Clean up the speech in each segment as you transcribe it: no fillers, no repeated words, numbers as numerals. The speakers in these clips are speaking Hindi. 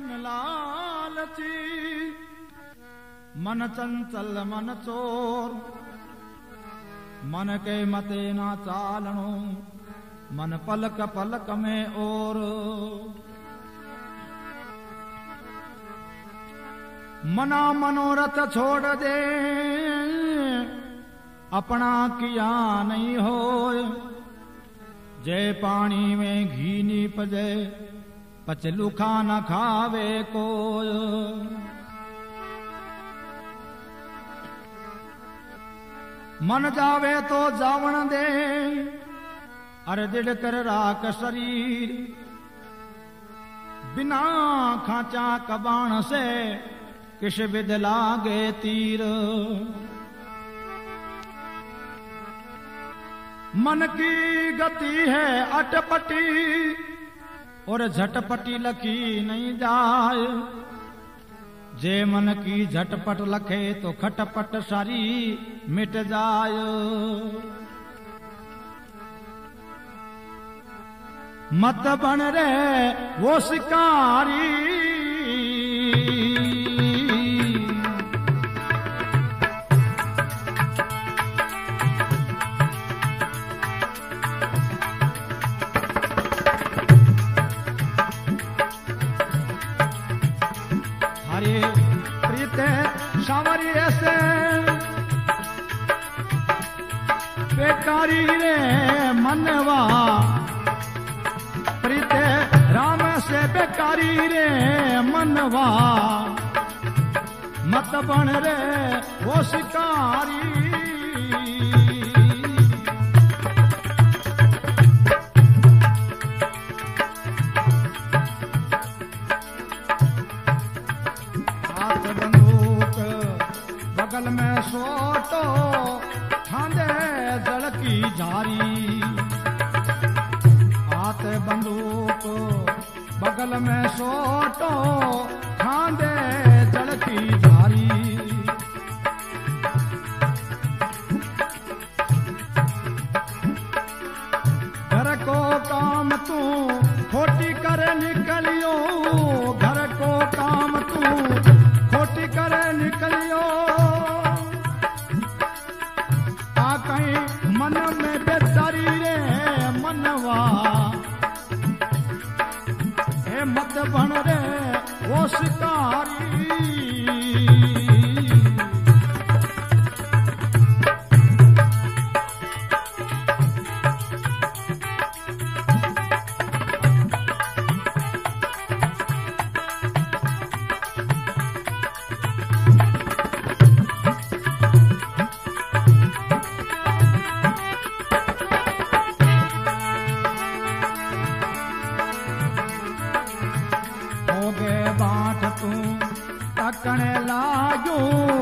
मन लालची, मन चंचल मन चोर, मन के मते ना चालणो, मन पलक पलक में और। मना मनोरथ छोड़ दे, अपना किया नहीं हो। जय पानी में घी नी पजे, पचलूखा न खावे कोय। मन जावे तो जावण दे, अरे दिल कर राख शरीर। बिना खाचा कबाण से किस विध लागे तीर। मन की गति है अटपटी, और झटपटी लखी नहीं जाए। जे मन की झटपट लखे तो खटपट सारी मिट जाए। मत बन रे वो शिकारी, हरे प्रीत सावरी से बेकारी रे मनवा। प्रीत राम से बेकारी रे मनवा, मत बन रे वो शिकारी। हाथ बंदूक बगल में सोटो, खांदे जल की जारी। हाथ बंदूक बगल में सोटो, खांदे जल की जारी। घर को काम तू खोटी करे निकलियो, घर को काम तू खोटी करे निकलियो। आ कहीं मन में बेचारी रे मनवा, हे मत बन रे वो शिकारी। तकने लागू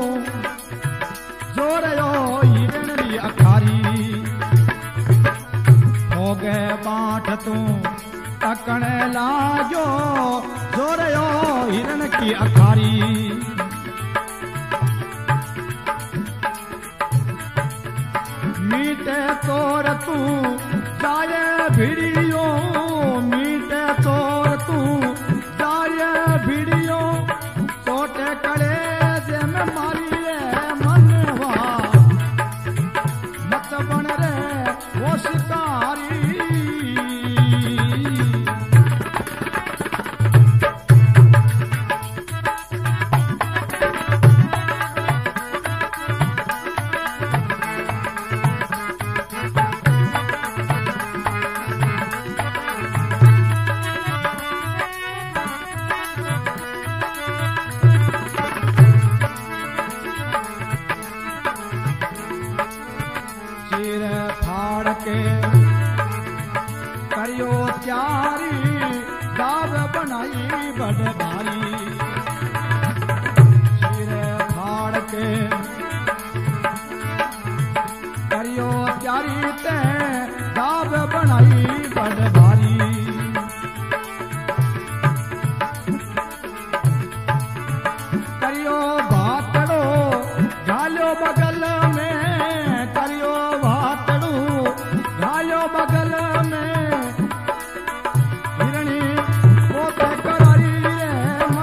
जोड़ो हिरण री अखारी। हो गए बाट तू तकने लागो, जोड़ो हिरण की अखारी। मीटे तोर तू जाए भिड़ियो, मीटे तोर तू जाए भिड़ियो। छोटे कड़े जे में मारी रे मनवा, मत बन रे वो शिकारी। करियो त्यारी, दाव बनाई बड़ भारी। सिर फाड़ के करियो त्यारी, ते दाव बनाई बड़ भारी। करियो भातड़ो झालो बगल में, करियो भातड़ो झालो बगल में। हिरणी पोते करारी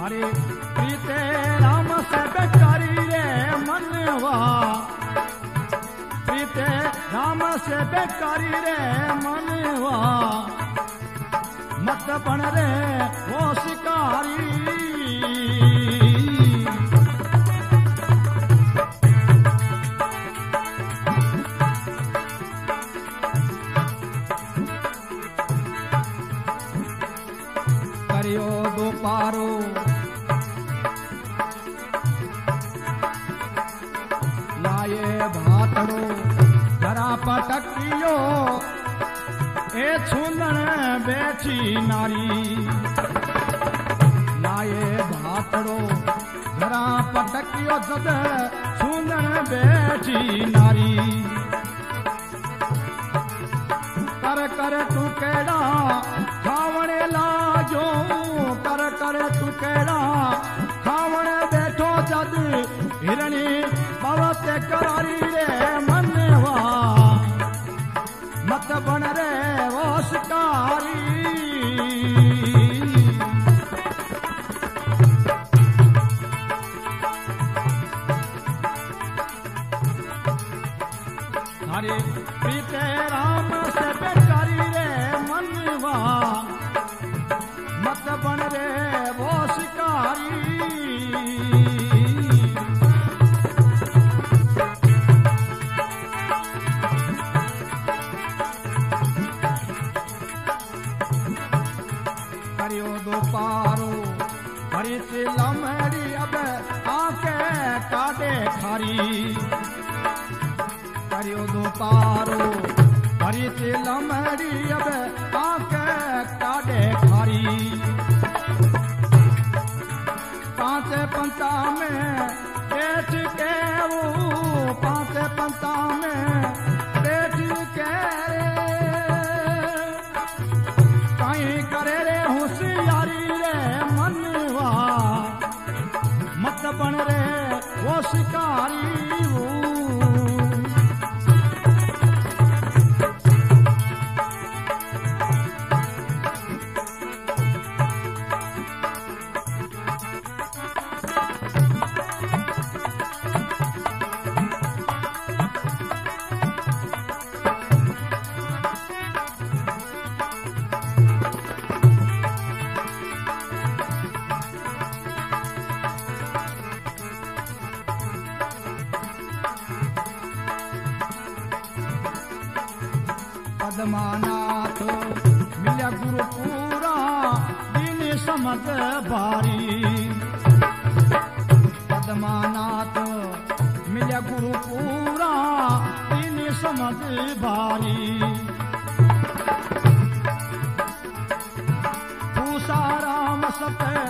अरे प्रीते राम से बेकारी रे मनवा, प्रीते राम से बेकारी रे मनवा, मत बन रे वो शिकारी। करियो दो पारो लाए भातड़ो जरा पटकियो, ए छूंदण बैठी नारी, लाए भातड़ो जरा पटकियो जद छूंदण बैठी नारी। कर कर तू केड़ा खावणे लाजो, कर कर तू केड़ा खावणे बैठो जद हिरणी पवत करारी रे मनवा, मत बन रे वो शिकारी। हरे प्रीते राम से बेकारी रे मनवा, मत बन रे वो शिकारी। करियो दो पारो हरी लमड़ी अब आके काटे खारी, करियो दो पारो हरी लमड़ी अब आके काटे खारी। पांच पंता में बैठ के वो, पांच पंता में बैठ के कहीं करे रे होशियारी रे मनवा, मत बन रे वो शिकारी वो। पद्मानाथ मिला गुरु पूरा दिन समझ भारी, पद्मानाथ मिला गुरु पूरा दिन समझ भारी। पूसा राम सत